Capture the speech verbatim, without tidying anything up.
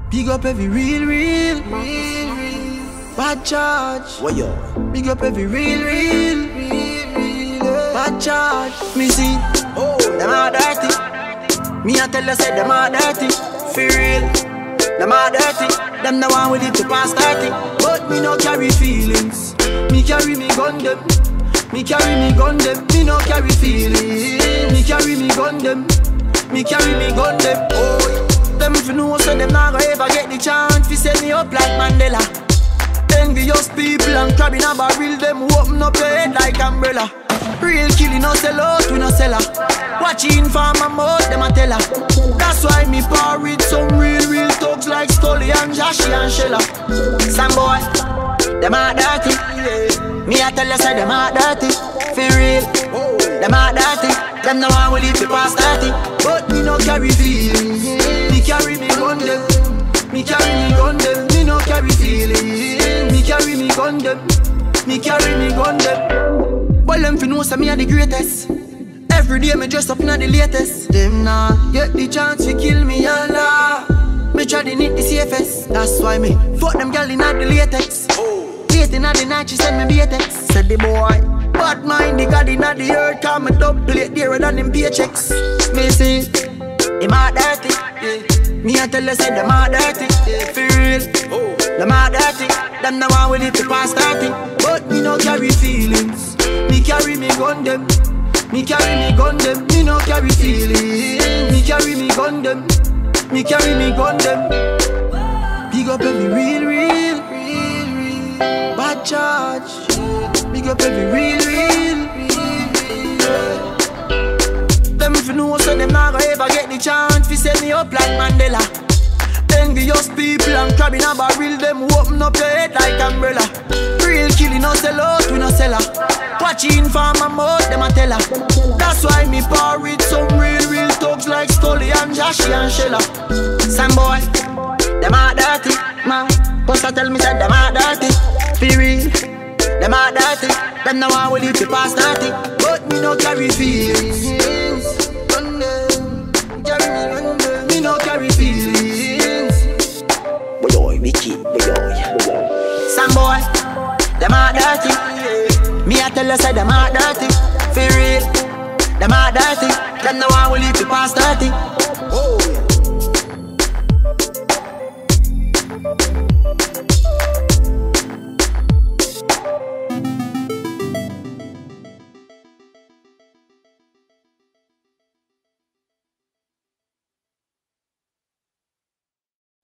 Big up every real, real, real, real bad charge. What yo? Big up every real, real, real, real bad charge. Me see, oh, them are dirty. Me I tell you say them are dirty. For real, them are dirty. Them the one with it to pass thirty. But me no carry feelings. Me carry me gun them. Me carry me gun them. Me no carry feelings. Me carry me gun them. Me carry me gun them. Oh. Them if you know so them not gonna ever get the chance to set me up like Mandela. Envious people and crab in a barrel, them open up your head like umbrella. Real killing no sell out, we no sell her. Watching for my mouth, them a tell her. That's why me par with some real, real thugs like Stolly and Joshy and Shella. Some boy, them are dirty. Me I tell you say them are dirty. For real, them are dirty. Them no one will live to pass thirty. But me no carry feelings. Me carry me gun them. Me carry me gun them. Me no carry feelings. Me carry me gun them. Me carry me gun them. Well them fi know say me a the greatest. Every day me dress up na the latest. Them nah get the chance to kill me Allah. Me try to need the safest. That's why me fuck them gal inna the latex. Late inna the night she send me latex. Said the boy bad mind, the God inna the earth. Cause me dub plate dearer than them paychecks. Me see, him a dirty, yeah. Me a tell you say them a dirty, yeah. For real, oh. Them a dirty. Them the one with it to pass thirty. But me no carry feelings. Me carry me gun them. Me carry me gun them. Me no carry feelings. Me carry me gun them. Me carry me gun them. Big up every real, real, real, real bad charge. Big up every real, real, real, real. Them if you know so them not gonna ever get the chance to set me up like Mandela. Envious people and crab in a barrel, them open up your head like umbrella. Real killing no sell out, we no sell her. Watching for my mouth, them a tell her. That's why me par with some real, real thugs like Stolly and Joshy and Shella. Some boy, them are dirty, man. Poster tell me said them are dirty. For real, them are dirty. Them no one will live to pass thirty. But me no carry feelings. Run them, carry me, run them. Me no carry feelings. Boy, boy, Vicky, boy, boy. Some boy, them are dirty. Me I tell you say them are dirty. For real, them are dirty. Them no one will live to pass thirty. Oh.